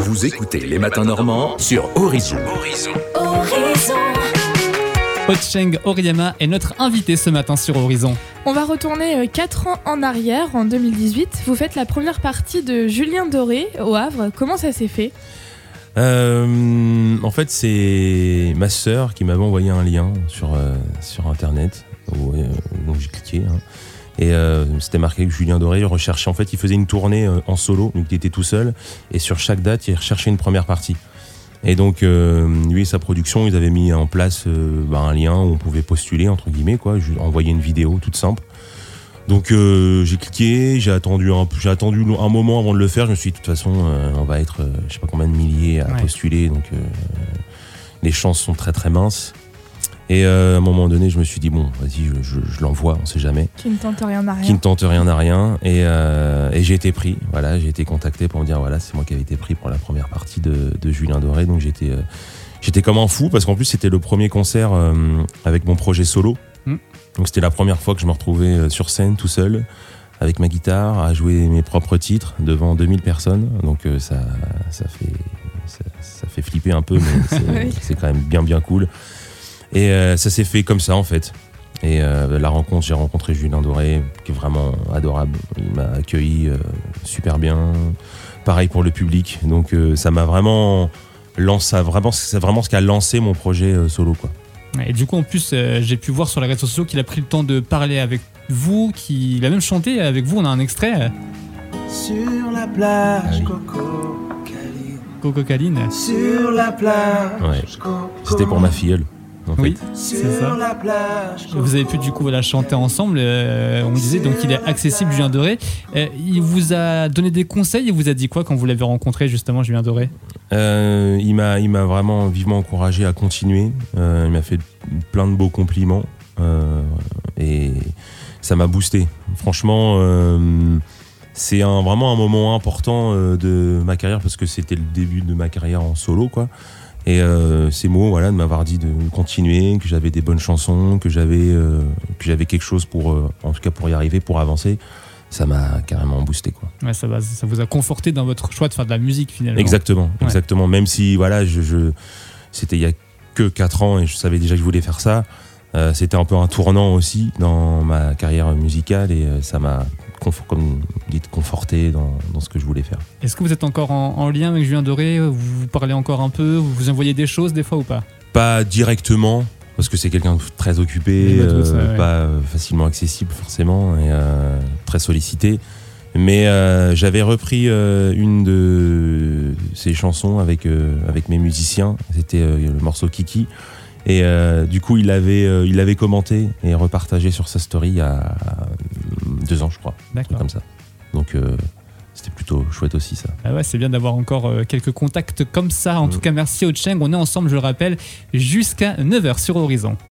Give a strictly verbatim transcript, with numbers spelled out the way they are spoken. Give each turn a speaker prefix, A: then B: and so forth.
A: Vous écoutez Les Matins Normands sur Horizon. Horizon.
B: Horizon.
C: Ocheng Auriemma est notre invité ce matin sur Horizon.
D: On va retourner quatre ans en arrière, en deux mille dix-huit. Vous faites la première partie de Julien Doré au Havre. Comment ça s'est fait ?
E: euh, En fait, c'est ma sœur qui m'avait envoyé un lien sur, euh, sur Internet. Où, euh, donc j'ai cliqué. Hein, et euh, c'était marqué que Julien Doré recherchait. En fait, il faisait une tournée euh, en solo, donc il était tout seul. Et sur chaque date, il recherchait une première partie. Et donc, euh, lui et sa production, ils avaient mis en place euh, bah, un lien où on pouvait postuler, entre guillemets, quoi, envoyer une vidéo toute simple. Donc, euh, j'ai cliqué, j'ai attendu, un, j'ai attendu un moment avant de le faire. Je me suis dit, de toute façon, euh, on va être, euh, je sais pas combien de milliers à ouais. postuler, donc euh, les chances sont très très minces. Et euh, à un moment donné, je me suis dit, bon, vas-y, je, je, je l'envoie, on sait jamais.
D: Qui ne tente rien à rien.
E: Qui ne tente rien à rien. Et, euh, et j'ai été pris, voilà, j'ai été contacté pour me dire, voilà, c'est moi qui avais été pris pour la première partie de, de Julien Doré. Donc j'étais, euh, j'étais comme un fou, parce qu'en plus, c'était le premier concert euh, avec mon projet solo. Mm. Donc c'était la première fois que je me retrouvais sur scène tout seul, avec ma guitare, à jouer mes propres titres devant deux mille personnes. Donc euh, ça, ça, fait, ça, ça fait flipper un peu, mais c'est, oui. c'est quand même bien, bien cool. Et euh, ça s'est fait comme ça en fait. Et euh, la rencontre, j'ai rencontré Julien Doré, qui est vraiment adorable. Il m'a accueilli euh, super bien. Pareil pour le public. Donc euh, ça m'a vraiment lancé, vraiment, c'est vraiment ce qui a lancé mon projet euh, solo, quoi.
C: Et du coup, en plus, euh, j'ai pu voir sur les réseaux sociaux qu'il a pris le temps de parler avec vous, qu'il a même chanté avec vous. On a un extrait.
F: Sur la plage, Coco Caline.
C: Coco Caline.
F: Sur la plage.
E: Ouais. C'était pour ma filleule.
C: Oui, c'est ça. Vous avez pu du coup voilà, chanter ensemble. Euh, on disait donc il est accessible, Julien Doré. Euh, il vous a donné des conseils. Il vous a dit quoi quand vous l'avez rencontré justement, Julien Doré ?
E: euh, il m'a, il m'a vraiment vivement encouragé à continuer. Euh, il m'a fait plein de beaux compliments euh, et ça m'a boosté. Franchement, euh, c'est un, vraiment un moment important euh, de ma carrière parce que c'était le début de ma carrière en solo, quoi. Et euh, ces mots, voilà, de m'avoir dit de continuer, que j'avais des bonnes chansons, que j'avais, euh, que j'avais quelque chose pour, euh, en tout cas pour y arriver, pour avancer, ça m'a carrément boosté, quoi.
C: Ouais, ça, va, ça vous a conforté dans votre choix de faire de la musique finalement.
E: Exactement,
C: ouais.
E: exactement. Même si, voilà, je, je, c'était il y a que quatre ans et je savais déjà que je voulais faire ça. Euh, c'était un peu un tournant aussi dans ma carrière musicale et euh, ça m'a, comme vous dites, conforté dans, dans ce que je voulais faire.
C: Est-ce que vous êtes encore en, en lien avec Julien Doré ? Vous vous parlez encore un peu ? Vous vous envoyez des choses des fois ou pas ?
E: Pas directement, parce que c'est quelqu'un de très occupé, euh, tous, ouais. pas facilement accessible forcément, et euh, très sollicité. Mais euh, j'avais repris euh, une de ses chansons avec, euh, avec mes musiciens, c'était euh, le morceau Kiki. Et euh, du coup, il l'avait euh, il l'avait commenté et repartagé sur sa story il y a deux ans, je crois.
C: D'accord.
E: Comme ça. Donc, euh, c'était plutôt chouette aussi, ça.
C: Ah ouais, c'est bien d'avoir encore euh, quelques contacts comme ça. En mmh. tout cas, merci Ocheng. On est ensemble, je le rappelle, jusqu'à neuf heures sur Horizon.